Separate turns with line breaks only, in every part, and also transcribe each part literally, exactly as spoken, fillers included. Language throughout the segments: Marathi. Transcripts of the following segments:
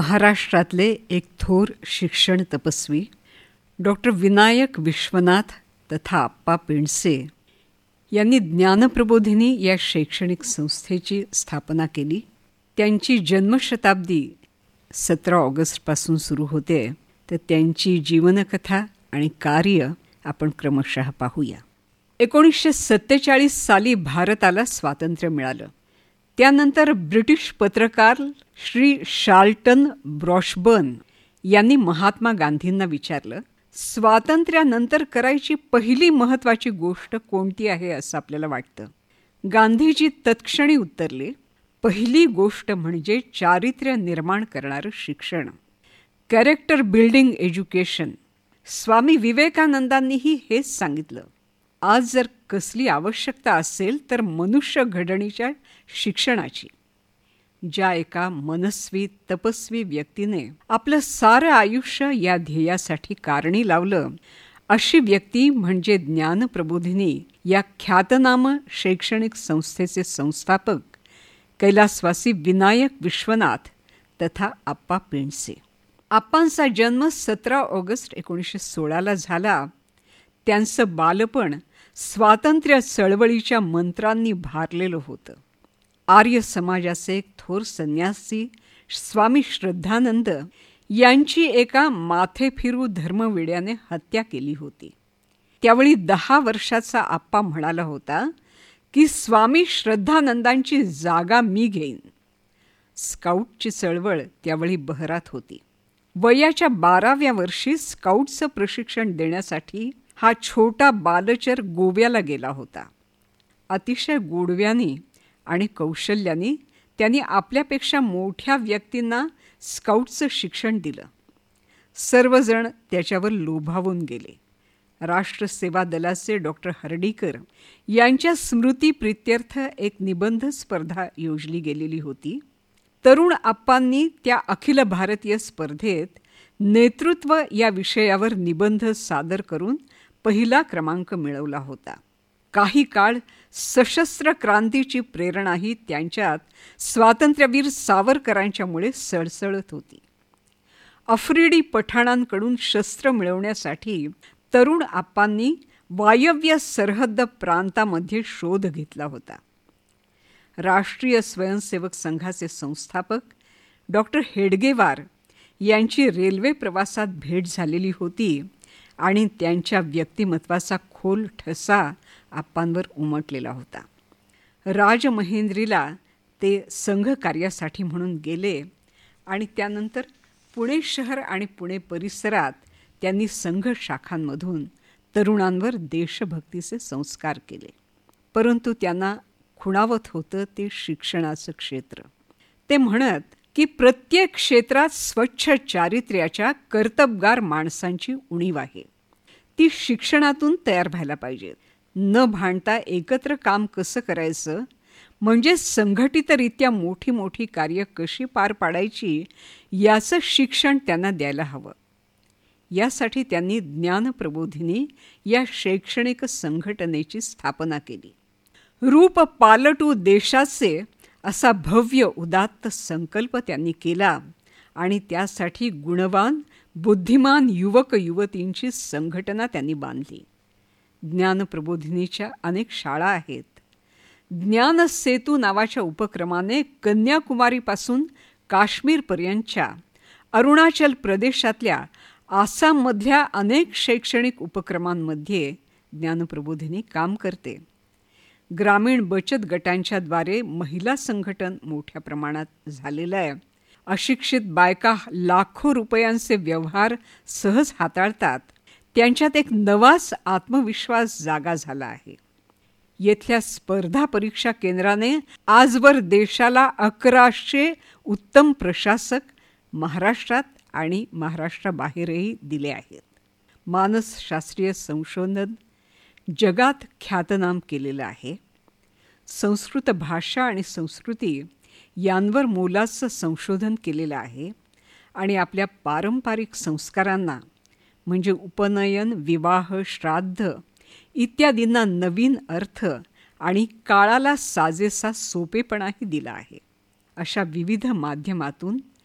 महाराष्ट्रातले एक थोर शिक्षण तपस्वी डॉक्टर विनायक विश्वनाथ तथा आप्पा पेंडसे यांनी ज्ञानप्रबोधिनी या शैक्षणिक संस्थेची स्थापना केली. त्यांची जन्मशताब्दी सतरा ऑगस्टपासून सुरू होते, तर त्यांची जीवनकथा आणि कार्य आपण क्रमशः पाहूया. एकोणीसशे सत्तेचाळीस साली भारताला स्वातंत्र्य मिळालं. त्यानंतर ब्रिटिश पत्रकार श्री शार्लटन ब्रॉशबर्न यांनी महात्मा गांधींना विचारलं, स्वातंत्र्यानंतर करायची पहिली महत्त्वाची गोष्ट कोणती आहे असं आपल्याला वाटतं? गांधीजी तत्क्षणी उत्तरले, पहिली गोष्ट म्हणजे चारित्र्य निर्माण करणारं शिक्षण, कॅरेक्टर बिल्डिंग एज्युकेशन. स्वामी विवेकानंदांनीही हेच सांगितलं. आज जर कसली आवश्यकता असेल तर मनुष्य घडणीच्या शिक्षणाची. ज्या एका मनस्वी तपस्वी व्यक्तीने आपलं सारं आयुष्य या ध्येयासाठी कारणी लावलं, अशी व्यक्ती म्हणजे ज्ञानप्रबोधिनी या ख्यातनाम शैक्षणिक संस्थेचे संस्थापक कैलासवासी विनायक विश्वनाथ तथा आप्पा पेंडसे. आप्पांचा जन्म सतरा ऑगस्ट एकोणीसशे सोळाला झाला. त्यांचं बालपण स्वातंत्र्य चळवळीच्या मंत्रांनी भारलेलं होतं. आर्य समाजाचे एक थोर संन्यासी स्वामी श्रद्धानंद यांची एका माथेफिरू धर्मवेड्याने हत्या केली होती. त्यावेळी दहा वर्षाचा आप्पा म्हणाला होता की स्वामी श्रद्धानंदांची जागा मी घेईन. स्काउटची चळवळ त्यावेळी बहरात होती. वयाच्या बाराव्या वर्षी स्काउटचं प्रशिक्षण देण्यासाठी हा छोटा बालचर गोव्याला गेला होता. अतिशय गोडव्याने आणि कौशल्याने त्यांनी आपल्यापेक्षा मोठ्या व्यक्तींना स्काउटचं शिक्षण दिलं. सर्वजण त्याच्यावर लोभावून गेले. राष्ट्रसेवा दलाचे डॉक्टर हर्डीकर यांच्या स्मृतीप्रित्यर्थ एक निबंध स्पर्धा योजली गेलेली होती. तरुण आप्पांनी त्या अखिल भारतीय स्पर्धेत नेतृत्व या विषयावर निबंध सादर करून पहिला क्रमांक मिळवला होता. काही काळ सशस्त्र क्रांतीची प्रेरणाही त्यांच्यात स्वातंत्र्यवीर सावरकरांच्यामुळे सळसळत होती. आफ्रिडी पठाणांकडून शस्त्र मिळवण्यासाठी तरुण आप्पांनी वायव्य सरहद्द प्रांतामध्ये शोध घेतला होता. राष्ट्रीय स्वयंसेवक संघाचे संस्थापक डॉक्टर हेडगेवार यांची रेल्वे प्रवासात भेट झालेली होती आणि त्यांच्या व्यक्तिमत्वाचा खोल ठसा आप्पांवर उमटलेला होता. राजमहेंद्रीला ते संघकार्यासाठी म्हणून गेले आणि त्यानंतर पुणे शहर आणि पुणे परिसरात त्यांनी संघ शाखांमधून तरुणांवर देशभक्तीचे संस्कार केले. परंतु त्यांना खुणावत होतं ते शिक्षणाचं क्षेत्र. ते म्हणत की प्रत्येक क्षेत्रात स्वच्छ चारित्र्याच्या कर्तबगार माणसांची उणीव आहे. ती शिक्षणातून तयार व्हायला पाहिजेत. न भांडता एकत्र काम कसं करायचं, म्हणजे संघटितरित्या मोठी मोठी कार्य कशी पार पाडायची, याचं शिक्षण त्यांना द्यायला हवं. यासाठी त्यांनी ज्ञानप्रबोधिनी या शैक्षणिक संघटनेची स्थापना केली. रूप पालटू देशाचे असा भव्य उदात्त संकल्प त्यांनी केला आणि त्यासाठी गुणवान बुद्धिमान युवक युवतींची संघटना त्यांनी बांधली. ज्ञानप्रबोधिनीच्या अनेक शाळा आहेत. ज्ञानसेतू नावाच्या उपक्रमाने कन्याकुमारीपासून काश्मीरपर्यंतच्या, अरुणाचल प्रदेशातल्या, आसाममधल्या अनेक शैक्षणिक उपक्रमांमध्ये ज्ञानप्रबोधिनी काम करते. ग्रामीण बचत गटांच्याद्वारे महिला संघटन मोठ्या प्रमाणात झालेलं आहे. अशिक्षित बायका लाखो रुपयांचे व्यवहार सहज हाताळतात. त्यांच्यात एक नवाच आत्मविश्वास जागा झाला आहे. येथल्या स्पर्धा परीक्षा केंद्राने आजवर देशाला अकराशे उत्तम प्रशासक महाराष्ट्रात आणि महाराष्ट्राबाहेरही दिले आहेत. मानसशास्त्रीय संशोधन जगात ख्यातनाम केलेलं आहे. संस्कृत भाषा आणि संस्कृती यांवर मोलाचं संशोधन केलेलं आहे आणि आपल्या पारंपरिक संस्कारांना म्हणजे उपनयन, विवाह, श्राद्ध इत्यादींना नवीन अर्थ आणि काळाला साजेसा सोपेपणाही दिला आहे. अशा विविध माध्यमातून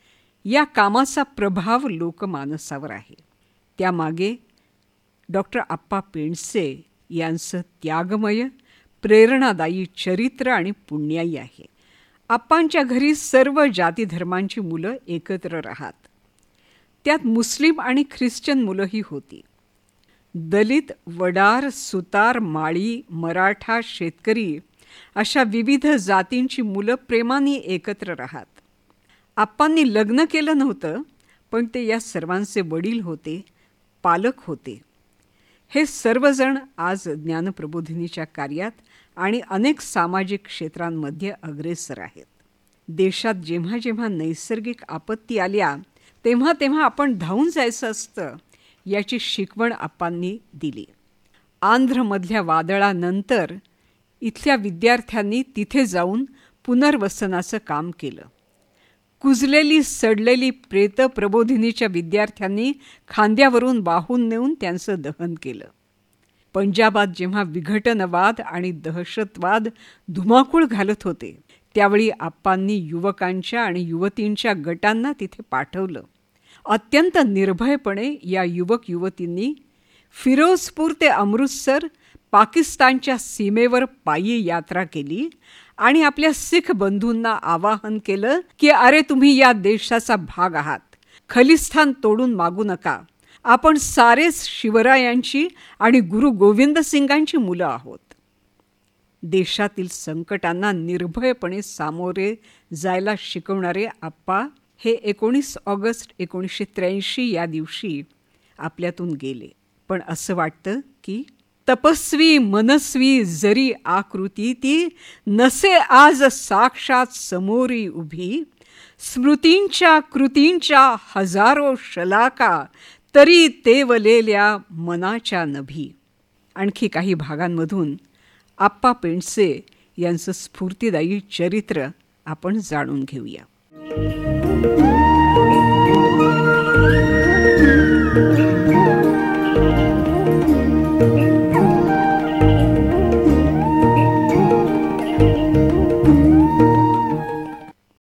या कामाचा प्रभाव लोकमानसावर आहे. त्यामागे डॉक्टर आप्पा पेंडसे यांचं त्यागमय, प्रेरणादायी चरित्र आणि पुण्याई आहे. आप्पांच्या घरी सर्व जाती धर्मांची मुलं एकत्र राहत. त्यात मुस्लिम आणि ख्रिश्चन मुलंही होती. दलित, वडार, सुतार, माळी, मराठा, शेतकरी अशा विविध जातींची मुलं प्रेमाने एकत्र राहत. आप्पांनी लग्न केलं नव्हतं, पण ते या सर्वांचे वडील होते, पालक होते. हे सर्वजण आज ज्ञानप्रबोधिनीच्या कार्यात आणि अनेक सामाजिक क्षेत्रांमध्ये अग्रेसर आहेत. देशात जेव्हा जेव्हा नैसर्गिक आपत्ती आल्या तेव्हा तेव्हा आपण धावून जायचं असतं, याची शिकवण आप्पांनी दिली. आंध्रमधल्या वादळानंतर इथल्या विद्यार्थ्यांनी तिथे जाऊन पुनर्वसनाचं काम केलं. कुजलेली सडलेली प्रेत प्रबोधिनीच्या विद्यार्थ्यांनी खांद्यावरून वाहून नेऊन त्यांचं दहन केलं. पंजाबात जेव्हा विघटनवाद आणि दहशतवाद धुमाकूळ घालत होते, त्यावेळी आप्पांनी युवकांच्या आणि युवतींच्या गटांना तिथे पाठवलं. अत्यंत निर्भयपणे या युवक युवतींनी फिरोजपूर ते अमृतसर पाकिस्तानच्या सीमेवर पायी यात्रा केली आणि आपल्या सिख बंधूंना आवाहन केलं की अरे, तुम्ही या देशाचा भाग आहात, खलिस्तान तोडून मागू नका, आपण सारेच शिवरायांची आणि गुरु गोविंद सिंगांची मुलं आहोत. देशातील संकटांना निर्भयपणे सामोरे जायला शिकवणारे आप्पा हे एकोणीस ऑगस्ट एकोणीसशे त्र्याऐंशी या दिवशी आपल्यातून गेले. पण असं वाटतं की तपस्वी मनस्वी जरी आकृती ती नसे आज साक्षात समोरी उभी, स्मृतींच्या कृतींच्या हजारो शलाका तरी तेवलेल्या मनाच्या नभी. आणखी काही भागांमधून आप्पा पेंडसे यांचं स्फूर्तिदायी चरित्र आपण जाणून घेऊया.